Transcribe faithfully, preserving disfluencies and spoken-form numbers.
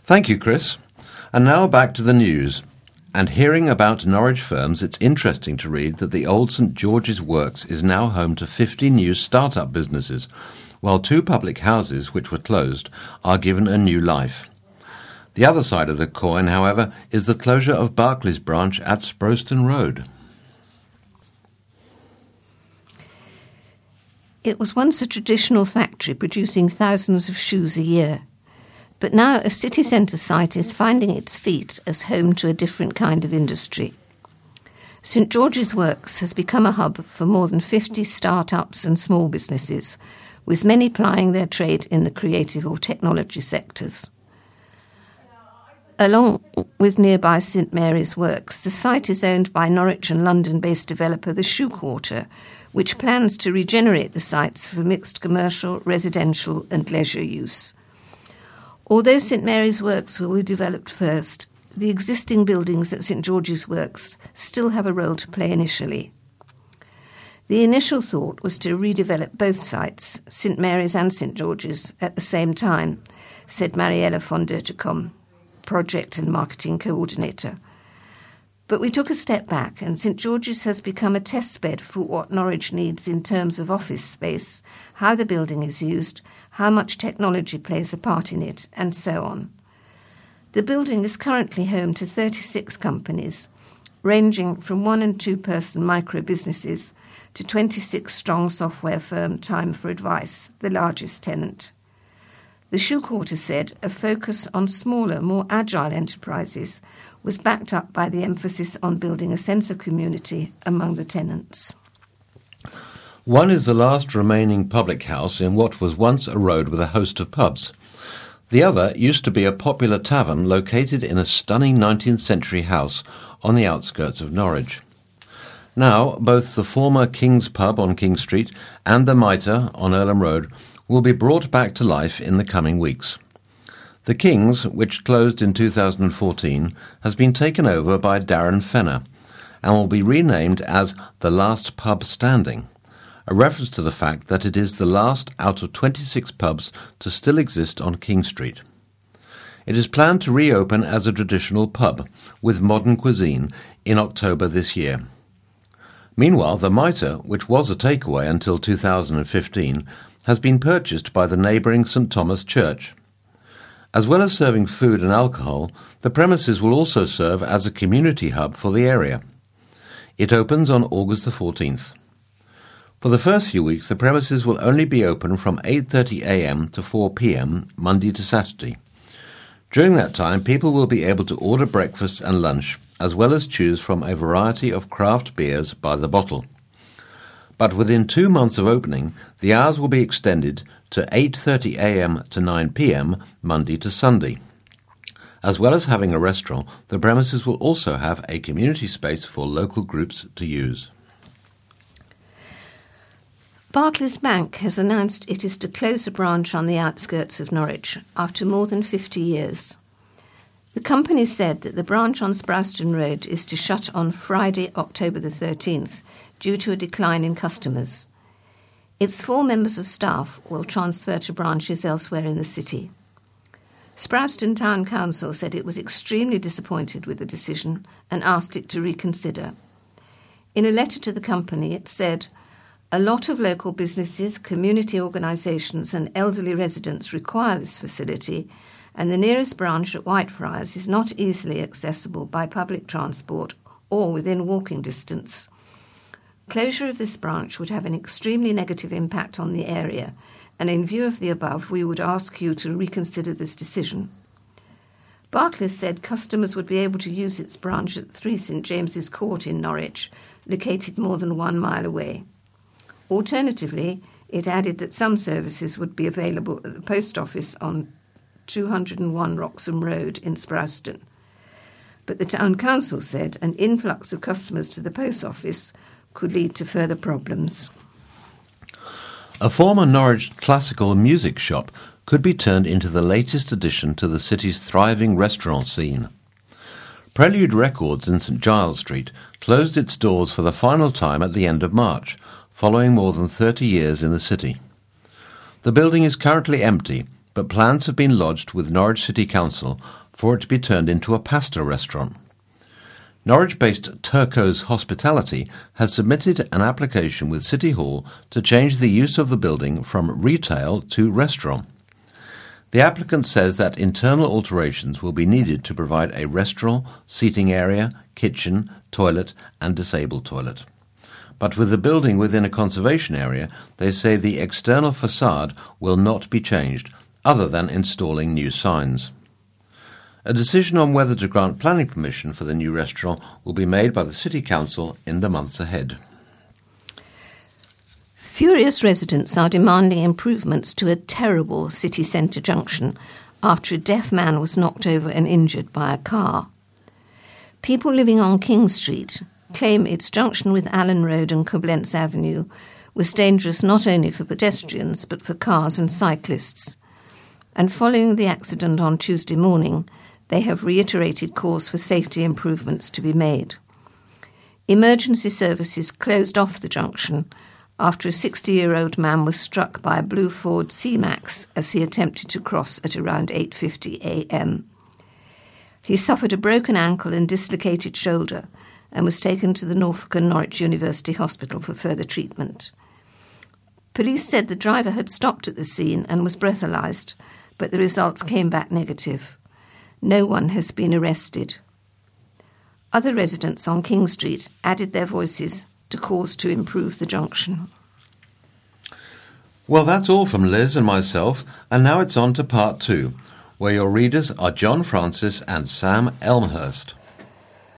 Thank you, Chris. And now back to the news. And hearing about Norwich firms, it's interesting to read that the old St George's Works is now home to fifty new start-up businesses, while two public houses, which were closed, are given a new life. The other side of the coin, however, is the closure of Barclays branch at Sproston Road. It was once a traditional factory producing thousands of shoes a year. But now a city centre site is finding its feet as home to a different kind of industry. St George's Works has become a hub for more than fifty start-ups and small businesses, with many plying their trade in the creative or technology sectors. Along with nearby St Mary's Works, the site is owned by Norwich and London-based developer The Shoe Quarter, which plans to regenerate the sites for mixed commercial, residential and leisure use. Although St Mary's Works will be developed first, the existing buildings at St George's Works still have a role to play initially. The initial thought was to redevelop both sites, St Mary's and St George's, at the same time, said Mariella von Dertekom, Project and Marketing Coordinator. But we took a step back, and St George's has become a testbed for what Norwich needs in terms of office space, how the building is used, how much technology plays a part in it, and so on. The building is currently home to thirty-six companies, ranging from one- and two-person micro-businesses to twenty-six strong software firm Time for Advice, the largest tenant. The Shoe Quarter said a focus on smaller, more agile enterprises was backed up by the emphasis on building a sense of community among the tenants. One is the last remaining public house in what was once a road with a host of pubs. The other used to be a popular tavern located in a stunning nineteenth century house on the outskirts of Norwich. Now, both the former King's Pub on King Street and the Mitre on Earlham Road will be brought back to life in the coming weeks. The King's, which closed in two thousand fourteen, has been taken over by Darren Fenner and will be renamed as The Last Pub Standing, a reference to the fact that it is the last out of twenty-six pubs to still exist on King Street. It is planned to reopen as a traditional pub with modern cuisine in October this year. Meanwhile, the Mitre, which was a takeaway until two thousand fifteen, has been purchased by the neighbouring St Thomas Church. As well as serving food and alcohol, the premises will also serve as a community hub for the area. It opens on August the fourteenth. For the first few weeks, the premises will only be open from eight thirty a m to four p m, Monday to Saturday. During that time, people will be able to order breakfast and lunch, as well as choose from a variety of craft beers by the bottle. But within two months of opening, the hours will be extended to eight thirty a m to nine p m, Monday to Sunday. As well as having a restaurant, the premises will also have a community space for local groups to use. Barclays Bank has announced it is to close a branch on the outskirts of Norwich after more than fifty years. The company said that the branch on Sproston Road is to shut on Friday, October the thirteenth, due to a decline in customers. Its four members of staff will transfer to branches elsewhere in the city. Sproston Town Council said it was extremely disappointed with the decision and asked it to reconsider. In a letter to the company, it said, "A lot of local businesses, community organisations and elderly residents require this facility, and the nearest branch at Whitefriars is not easily accessible by public transport or within walking distance. Closure of this branch would have an extremely negative impact on the area, and in view of the above, we would ask you to reconsider this decision." Barclays said customers would be able to use its branch at three St James's Court in Norwich, located more than one mile away. Alternatively, it added that some services would be available at the post office on two hundred and one Wroxham Road in Sproston. But the Town Council said an influx of customers to the post office could lead to further problems. A former Norwich classical music shop could be turned into the latest addition to the city's thriving restaurant scene. Prelude Records in St Giles Street closed its doors for the final time at the end of March, following more than thirty years in the city. The building is currently empty, but plans have been lodged with Norwich City Council for it to be turned into a pasta restaurant. Norwich-based Turco's Hospitality has submitted an application with City Hall to change the use of the building from retail to restaurant. The applicant says that internal alterations will be needed to provide a restaurant, seating area, kitchen, toilet and disabled toilet. But with the building within a conservation area, they say the external facade will not be changed, other than installing new signs. A decision on whether to grant planning permission for the new restaurant will be made by the City Council in the months ahead. Furious residents are demanding improvements to a terrible city centre junction after a deaf man was knocked over and injured by a car. People living on King Street claim its junction with Allen Road and Koblenz Avenue was dangerous not only for pedestrians but for cars and cyclists. And following the accident on Tuesday morning, they have reiterated calls for safety improvements to be made. Emergency services closed off the junction after a sixty-year-old man was struck by a blue Ford C-Max as he attempted to cross at around eight fifty a m. He suffered a broken ankle and dislocated shoulder and was taken to the Norfolk and Norwich University Hospital for further treatment. Police said the driver had stopped at the scene and was breathalyzed, but the results came back negative. No one has been arrested. Other residents on King Street added their voices to calls to improve the junction. Well, that's all from Liz and myself, and now it's on to part two, where your readers are John Francis and Sam Elmhurst.